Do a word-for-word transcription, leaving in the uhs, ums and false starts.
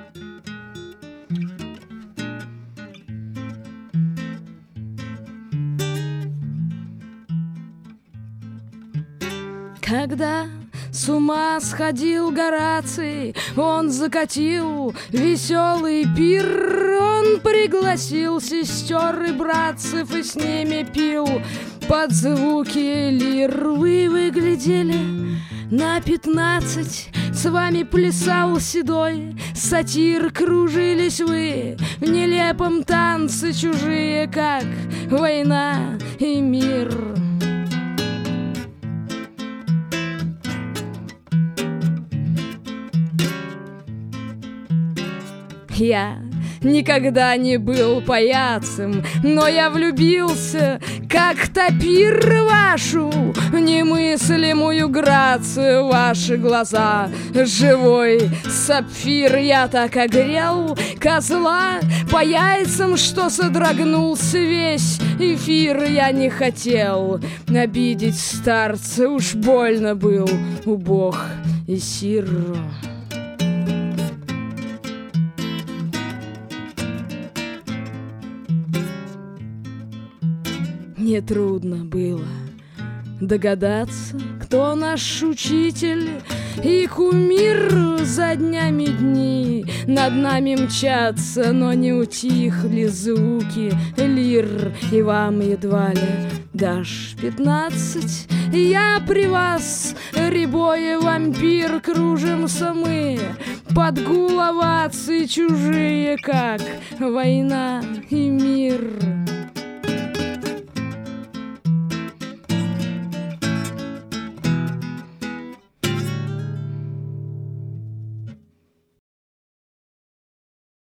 Когда с ума сходил Гораций, он закатил веселый пир. Он пригласил сестер и братцев и с ними пил под звуки лир. Вы выглядели на пятнадцать, с вами плясал седой сатир. Кружились вы в нелепом танце, чужие, как война и мир. Я никогда не был паяцем, но я влюбился, как тапир, вашу немыслимую грацию. Ваши глаза — живой сапфир. Я так огрел козла по яйцам, что содрогнулся весь эфир. Я не хотел обидеть старца, уж больно был убог и сир. Нетрудно было догадаться, кто наш учитель и кумир. За днями дни над нами мчатся, но не утихли звуки лир. И вам едва ли дашь пятнадцать, я при вас, рябой вампир. Кружимся мы под гул оваций, чужие, как война и мир.